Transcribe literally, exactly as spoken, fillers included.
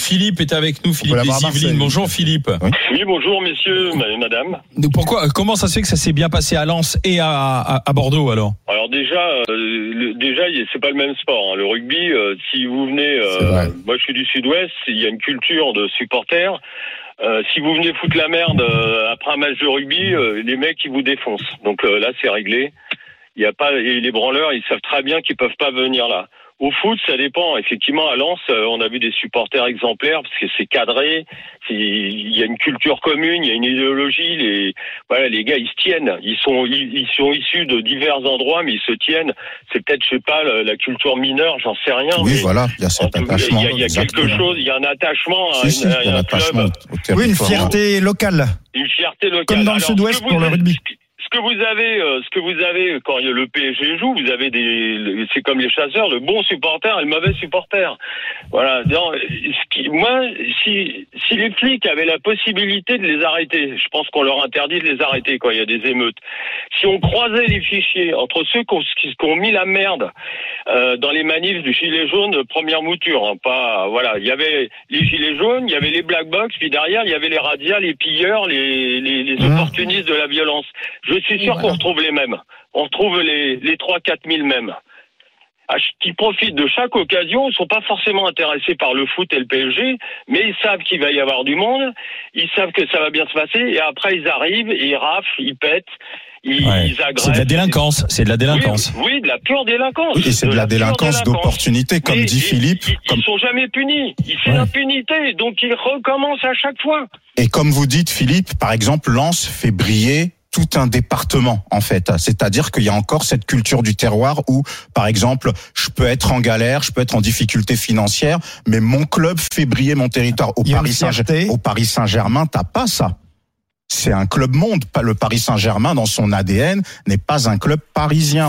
Philippe est avec nous, Philippe des Yvelines. Bonjour Philippe. Oui. oui, bonjour messieurs, madame. Pourquoi, comment ça se fait que ça s'est bien passé à Lens et à, à, à Bordeaux alors? Alors déjà, euh, le, déjà c'est pas le même sport. Hein. Le rugby, euh, si vous venez, euh, moi je suis du Sud-Ouest, il y a une culture de supporters. Euh, si vous venez foutre la merde euh, après un match de rugby, euh, les mecs ils vous défoncent. Donc euh, là c'est réglé. Il y a pas et les branleurs, ils savent très bien qu'ils peuvent pas venir là. Au foot, ça dépend. Effectivement, à Lens, on a vu des supporters exemplaires parce que c'est cadré. C'est, il y a une culture commune, il y a une idéologie. Les, voilà, les gars, ils se tiennent. Ils sont, ils, ils sont issus de divers endroits, mais ils se tiennent. C'est peut-être, je sais pas, la, la culture mineure, j'en sais rien. Oui, mais voilà, il y a cet attachement. Il y a, il y a quelque chose, il y a un attachement à, si, si, à, à un club. Oui, une fierté locale. Une fierté locale. Comme dans le Alors, Sud-Ouest pour le rugby. Ce que vous avez, euh, ce que vous avez quand le P S G joue, vous avez des, c'est comme les chasseurs, le bon supporter et le mauvais supporter. Voilà. Non, ce qui, moi, si si les flics avaient la possibilité de les arrêter, je pense qu'on leur interdit de les arrêter quand il y a des émeutes. Si on croisait les fichiers entre ceux qui ont, qui ont mis la merde euh, dans les manifs du gilet jaune première mouture, hein, pas voilà, il y avait les gilets jaunes, il y avait les black box, puis derrière il y avait les radias, les pilleurs, les les, les mmh. opportunistes de la violence. Je suis sûr voilà. qu'on retrouve les mêmes. On retrouve les, les trois à quatre mille mêmes. Qui profitent de chaque occasion, ils sont pas forcément intéressés par le foot et le P S G, mais ils savent qu'il va y avoir du monde, ils savent que ça va bien se passer, et après ils arrivent, et ils raflent, ils pètent, ils, ouais. ils agressent. C'est de la délinquance, c'est de la délinquance. Oui, oui de la pure délinquance. Oui, et c'est de, de la, la délinquance d'opportunité, comme mais dit Philippe. Ils, comme... ils sont jamais punis, c'est ouais. l'impunité, donc ils recommencent à chaque fois. Et comme vous dites Philippe, par exemple, Lens fait briller tout un département, en fait. C'est-à-dire qu'il y a encore cette culture du terroir où, par exemple, je peux être en galère, je peux être en difficulté financière, mais mon club fait briller mon territoire. Au Paris Saint-Germain, au Paris Saint-Germain, t'as pas ça. C'est un club monde. Le Paris Saint-Germain, dans son A D N, n'est pas un club parisien.